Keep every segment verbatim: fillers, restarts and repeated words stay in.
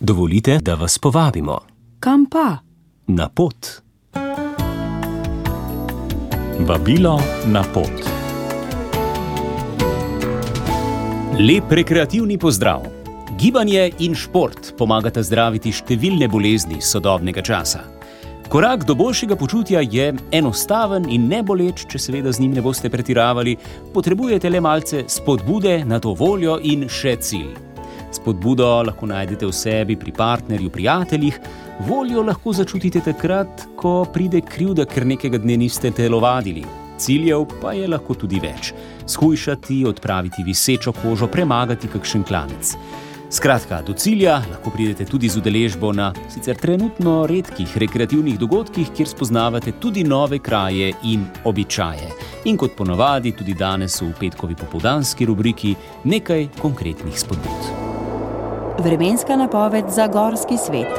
Dovolite, da vas povabimo. Kam pa? Na pot. Vabilo na pot. Lep rekreativni pozdrav. Gibanje in šport pomagata zdraviti številne bolezni sodobnega časa. Korak do boljšega počutja je enostaven in neboleč, če seveda z njim ne boste pretiravali, potrebujete le malce spodbude, nato voljo in še cilj. Spodbudo lahko najdete v sebi, pri partnerju, prijateljih, voljo lahko začutite takrat, ko pride krivda, ker nekega dne niste telovadili. Ciljev pa je lahko tudi več. Shujšati, odpraviti visečo kožo, premagati kakšen klanec. Skratka, do cilja lahko pridete tudi z udeležbo na sicer trenutno redkih rekreativnih dogodkih, kjer spoznavate tudi nove kraje in običaje. In kot ponavadi tudi danes v petkovi popoldanski rubriki nekaj konkretnih spodbud. Vremenska napoved za gorski svet.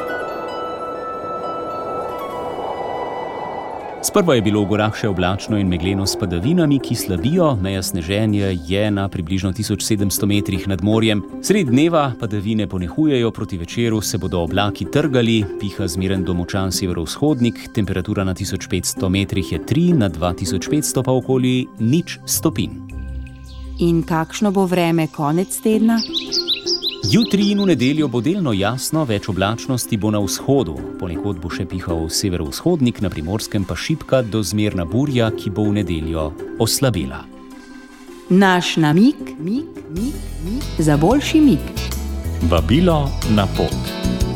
Sprva je bilo v gorah še oblačno in megleno s padavinami, ki slabijo, meja sneženja je na približno tisoč sedemsto metrih nad morjem. Sredi dneva padavine ponehujejo, proti večeru se bodo oblaki trgali, piha zmeren do močan severovzhodnik, temperatura na tisoč petsto metrih je tri, na dva tisoč petsto pa okoli nič stopinj. In kakšno bo vreme konec tedna? Jutri in v nedeljo bo delno jasno, več oblačnosti bo na vzhodu. Ponekod bo še pihal severovzhodnik, na Primorskem pa šibka do zmerna burja, ki bo v nedeljo oslabela. Naš namig, mig, mig, mig, za boljši mig. Vabilo na pot.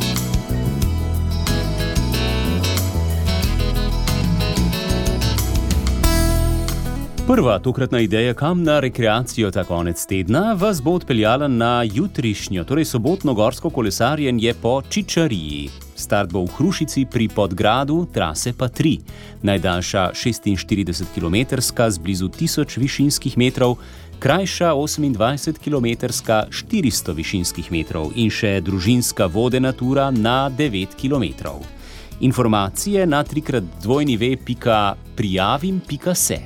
Prva tokratna ideja, kam na rekreacijo ta konec tedna, vas bo odpeljala na jutrišnjo, torej sobotno gorsko kolesarjenje po Čičariji. Start bo v Hrušici pri Podgradu, trase pa tri. Najdaljša šestinštiridesetkilometrska z blizu tisoč višinskih metrov, krajša osemindvajsetkilometrska štiristo višinskih metrov in še družinska vodena tura na devet kilometrov. Informacije na trikrat dvojni ve pika prijavim pika se.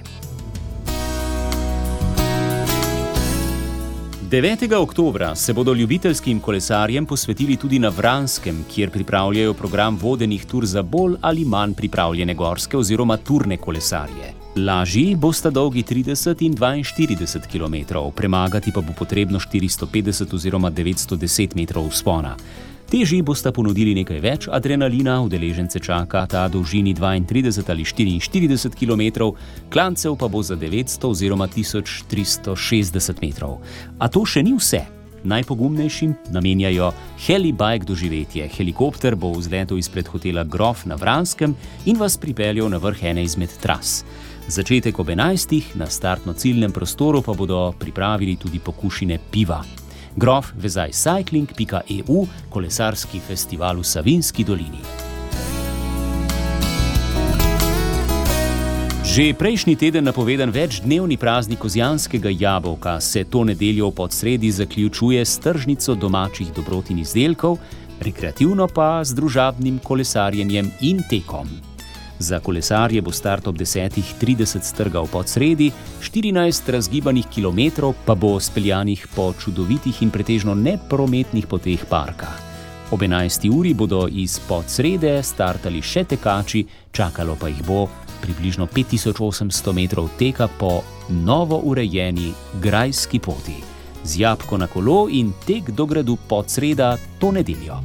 devetega oktobra se bodo ljubiteljskim kolesarjem posvetili tudi na Vranskem, kjer pripravljajo program vodenih tur za bolj ali manj pripravljene gorske oziroma turne kolesarje. Lažji bosta dolgi trideset in dvainštirideset kilometrov, premagati pa bo potrebno štiristo petdeset oziroma devetsto deset metrov vzpona. Težji bosta ponudili nekaj več adrenalina, udeležence čaka ta dolžini dvaintrideset ali štiriinštirideset kilometrov, klancev pa bo za devetsto oziroma tisoč tristo šestdeset metrov. A to še ni vse. Najpogumnejšim namenjajo helibike doživetje. Helikopter bo vzletel izpred hotela Grof na Vranskem in vas pripeljal na vrh ene izmed tras. Začetek ob enajstih, na startno-ciljnem prostoru pa bodo pripravili tudi pokušine piva. grof vezaj cycling pika e u, kolesarski festival v Savinjski dolini. Že prejšnji teden napovedan večdnevni praznik kozjanskega jabolka se to nedeljo v Podsredi zaključuje s tržnico domačih dobrot in izdelkov, rekreativno pa z družabnim kolesarjenjem in tekom. Za kolesarje bo start ob desetih trideset strga v Podsredi, štirinajst razgibanih kilometrov pa bo speljanih po čudovitih in pretežno neprometnih poteh parka. Ob enajsti uri bodo iz Podsrede startali še tekači, čakalo pa jih bo približno pet tisoč osemsto metrov teka po novo urejeni grajski poti. Z jabko na kolo in tek do gradu Podsreda to nedeljo.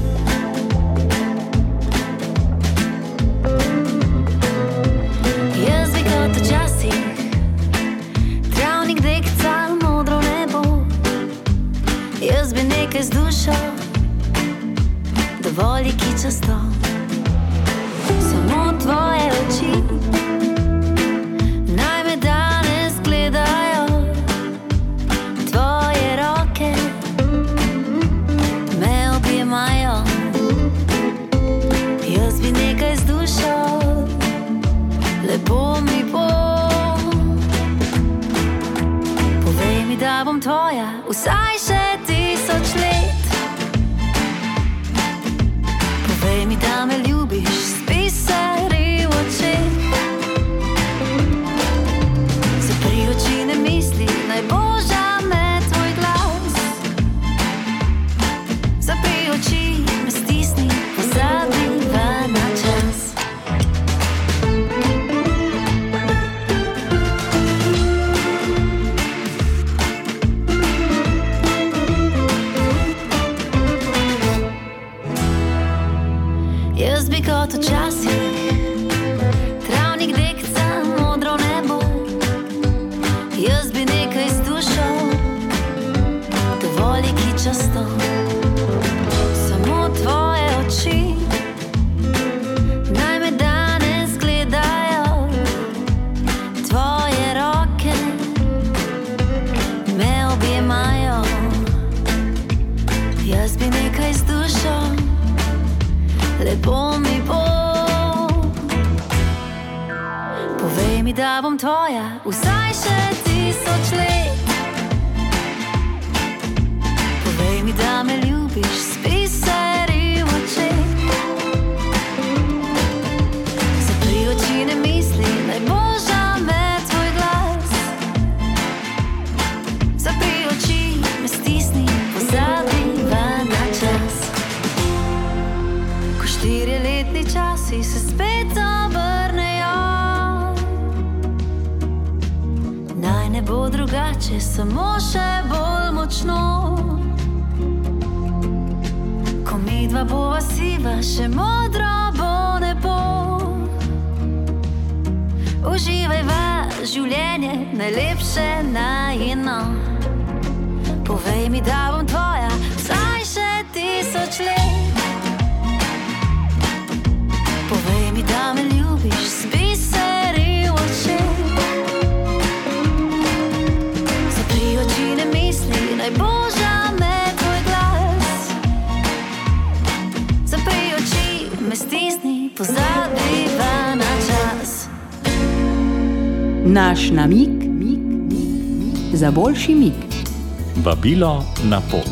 Z dušo, dovolj je kičasto, samo tvoje oči naj me danes gledajo, tvoje roke me objemajo. Jaz bi nekaj z dušo, lepo mi bo. Povej mi, da bom tvoja vsaj še tisoč let. Povej mi, da me ljubiš s pisari v očeh. Zapri oči, ne misli, naj boža me tvoj glas. Zapri oči, cvatu časih, travnik dekca, modro nebo. Jaz bi nekaj z dušo, dovolj je kičasto. Samo tvoje oči naj me danes gledajo, tvoje roke me objemajo. Jaz bi nekaj z dušo, lepo mi bo. Povej mi, da bom tvoja vsaj še tisoč let. Povej mi, da me ljubiš s biseri v očeh. Zapri oči, ne misli, naj boža me tvoj glas. Zapri oči, me stisni, pozabiva na čas. Ko štiriletni časi se spet obrnejo, naj ne bo drugače, samo še bolj močno. Ko midva bova siva, še modro bo nebo. Uživajva življenje, najlepše najino. Povej mi, da bom tvoja vsaj še tisoč let. Povej mi, da me ljubiš s biseri v očeh. Zapri oči, ne misli, naj boža me tvoj glas. Zapri oči, me stisni, pozabiva na čas. Naš namig, mig, mig, mig, za boljši mig. Vabilo na pot.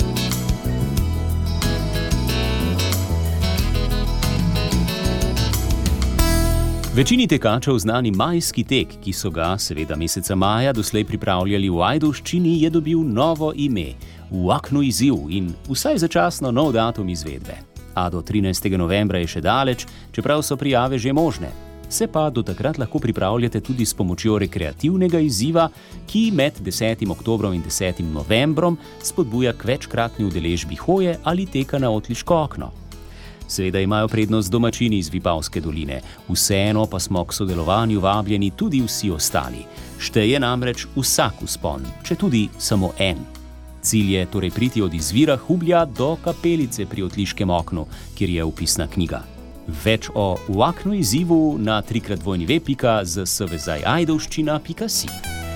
Večini tekačev znani majski tek, ki so ga seveda meseca maja doslej pripravljali v Ajdovščini, je dobil novo ime, Uaknu izziv, in vsaj začasno nov datum izvedbe. A do trinajstega novembra je še daleč, čeprav so prijave že možne. Se pa do takrat lahko pripravljate tudi s pomočjo rekreativnega izziva, ki med desetim oktobrom in desetim novembrom spodbuja k večkratni udeležbi hoje ali teka na Otliško okno. Seveda imajo prednost domačini iz Vipavske doline, vseeno pa smo k sodelovanju vabljeni tudi vsi ostali. Šteje namreč vsak vzpon, če tudi samo en. Cilj je torej priti od izvira Hublja do kapelice pri Otliškem oknu, kjer je vpisna knjiga. Več o Uaknu izzivu na trikrat dvojni ve pika z s vezaj ajdovščina pika si.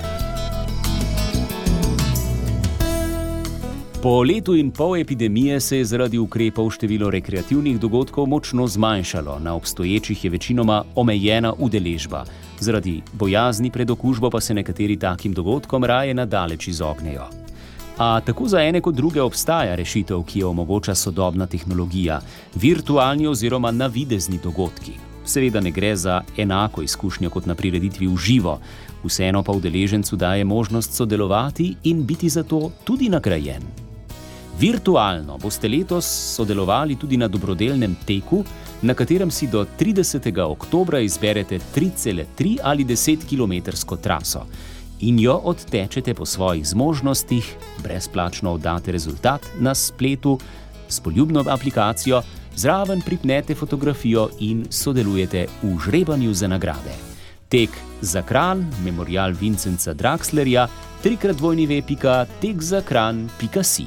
Po letu in pol epidemije se je zaradi ukrepov število rekreativnih dogodkov močno zmanjšalo, na obstoječih je večinoma omejena udeležba. Zaradi bojazni pred okužbo pa se nekateri takim dogodkom raje nadaleč izognejo. A tako za ene kot druge obstaja rešitev, ki jo omogoča sodobna tehnologija, virtualni oziroma navidezni dogodki. Seveda ne gre za enako izkušnjo kot na prireditvi v živo, vseeno pa udeležencu daje možnost sodelovati in biti zato tudi nagrajen. Virtualno boste letos sodelovali tudi na dobrodelnem teku, na katerem si do tridesetega oktobra izberete tri cela tri ali desetkilometrsko traso in jo odtečete po svojih zmožnostih, brezplačno oddate rezultat na spletu s poljubno aplikacijo, zraven pripnete fotografijo in sodelujete v žrebanju za nagrade. Tek za Kranj, Memorial Vincenza Draxlerja, trikrat dvojni ve pika tek za kranj pika si.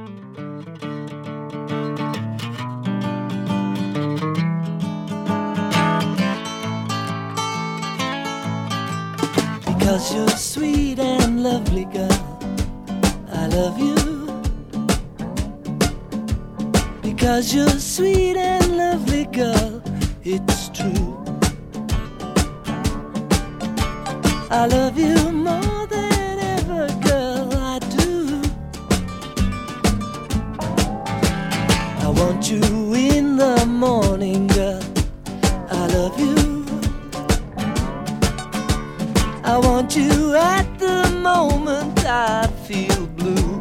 Because you're sweet and lovely girl, I love you. Because you're sweet and lovely girl, it's true. I love you more than ever, girl, I do. I want you in the morning, girl, I love you. I want you at the moment I feel blue.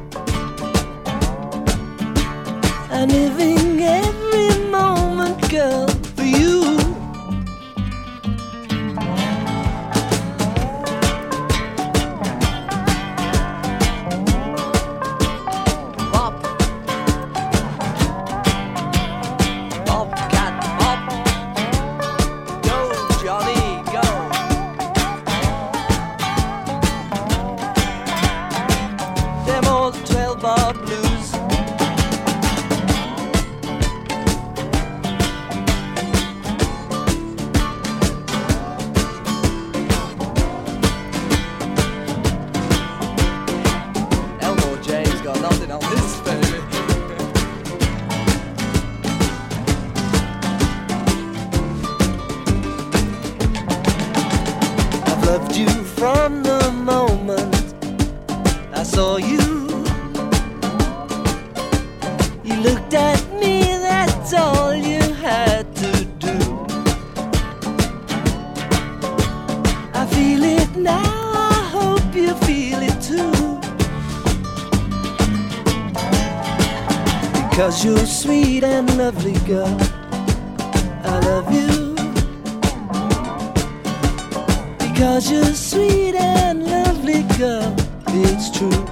I'm living every moment, girl, for you. Bop, bop, cat, bop. them old twelve bar blues. Elmore James got nothing on this baby. I've loved you from the moment I saw you. You looked at me, that's all you had to do. I feel it now, I hope you feel it too. Because you're sweet and lovely, girl, I love you. Because you're sweet and lovely, girl, it's true.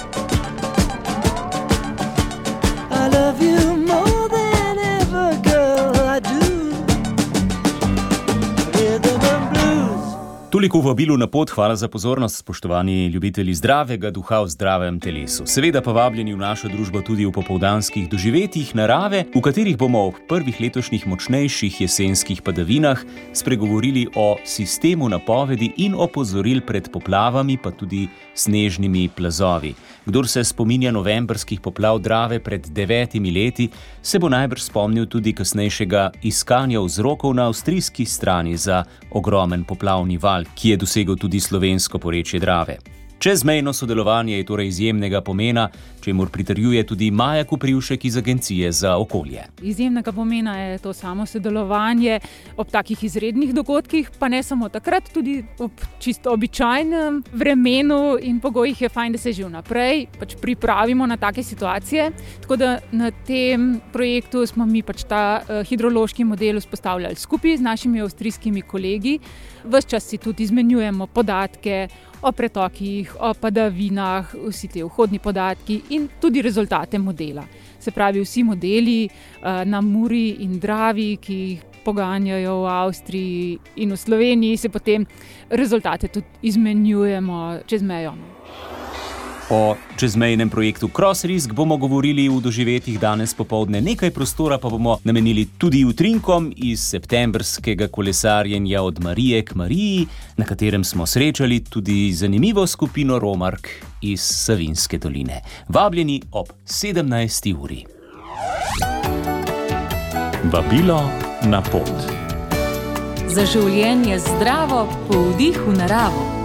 I love you more than ever, girl, I do. Rhythm and blues. Toliko v vabilu na pot, hvala za pozornost, spoštovani ljubitelji zdravega duha v zdravem telesu. Seveda pa vabljeni v našo družbo tudi v popoldanskih doživetjih narave, v katerih bomo ob prvih letošnjih močnejših jesenskih padavinah spregovorili o sistemu napovedi in opozoril pred poplavami, pa tudi snežnimi plazovi. Kdor se spominja novembrskih poplav Drave pred devetimi leti, se bo najbrž spomnil tudi kasnejšega iskanja vzrokov na avstrijski strani za ogromen poplavni val, ki je dosegel tudi slovensko porečje Drave. Čezmejno sodelovanje je torej izjemnega pomena, čemur pritrjuje tudi Maja Koprivšek iz Agencije za okolje. Izjemnega pomena je to samo sodelovanje ob takih izrednih dogodkih, pa ne samo takrat, tudi ob čisto običajnem vremenu in pogojih je fajn, da se že vnaprej pač pripravimo na take situacije. Tako da na tem projektu smo mi pač ta uh, hidrološki model vzpostavljali skupaj z našimi avstrijskimi kolegi. Ves čas si tudi izmenjujemo podatke o pretokih, o padavinah, vsi te vhodni podatki in tudi rezultate modela. Se pravi, vsi modeli uh, na Muri in Dravi, ki jih poganjajo v Avstriji in v Sloveniji, se potem rezultate tudi izmenjujemo čez mejo. O čezmejnem projektu CrossRisk bomo govorili v doživetjih danes popoldne. Nekaj prostora pa bomo namenili tudi utrinkom iz septembrskega kolesarjenja od Marije k Mariji, na katerem smo srečali tudi zanimivo skupino romark iz Savinjske doline. Vabljeni ob sedemnajsti uri. Vabilo na pot. Za življenje zdravo, po vdihu naravo.